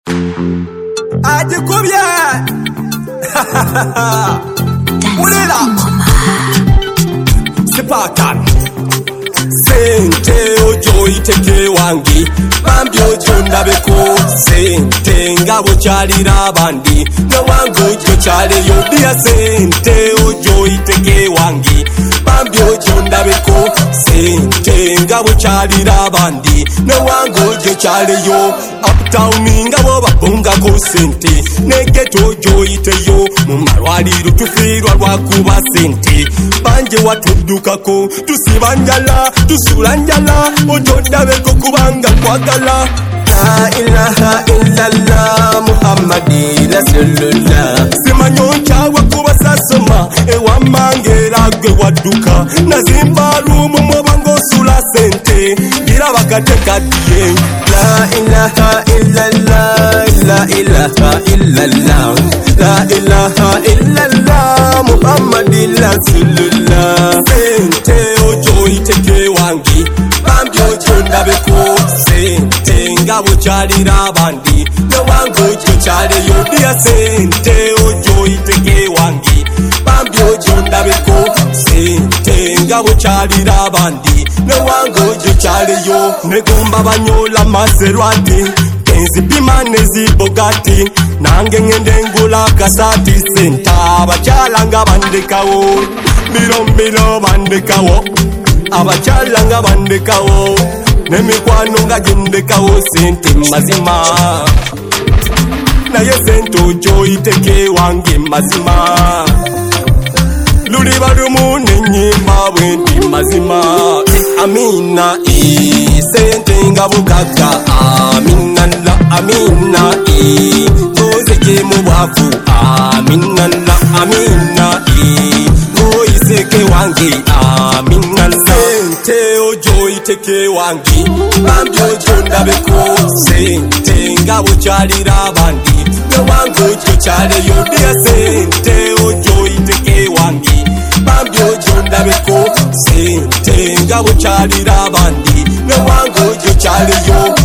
Ajikubye Mulera Sipakan Sente ojo iteke wangi Bambi ojo ndabeko Sente ngabo chalira abandi Nawangu ojo chale yodia Sente ojo iteke wangi Bambi ojo ndabeko Sente ngabo chalira abandi Nawangu ojo chale yo Uptown ngabo babunga ko sente Negeto ojo iteyo Mumarwaliro tufirwa lwakuba sente Banje watudukako tusibanjala tusulanjala ojo ndabeko kubanga kwagala La ilaha illallah Muhammadi Rasulullah Simanyo chawa kuba sasoma ewa mangera gwe waduka Nazimbalu mumwabango sula sente gira bakateka diye La ilaha illallah La ilaha illallah La ilaha illallah Muhammadi Rasulullah Sente ojo iteke wangi Bambi ojo ndabeko Sente ngabo chalira abandi Nawangu ojo chale yodia Sente ojo iteke wangi Bambi ojo ndabeko Sente ngabo chalira abandi Nawangu ojo chale yo Negomba banyola Maserati Kenzi bimanezi Bugatti Nange ngende ngula kasati Senta abachalanga bandekawo Milo bandekawo Abachalanga bandekawo Nemikwano nga jindekawo sente mazima Naye sente ojo iteke wange mazima Luli balumu nenyimba bwendi mazima Amina sente nga bukaka Amina la amina Goze je mubwavu Amina la amina Goiseke wange Amina la Sente ojo iteke wangi Bambi ojo ndabeko Sente ngabo chalira abandi Nawangu ojo chale yodia Sente ojo iteke wangi Bambi ojo ndabeko Sente ngabo chalira abandi Nawangu ojo chale yo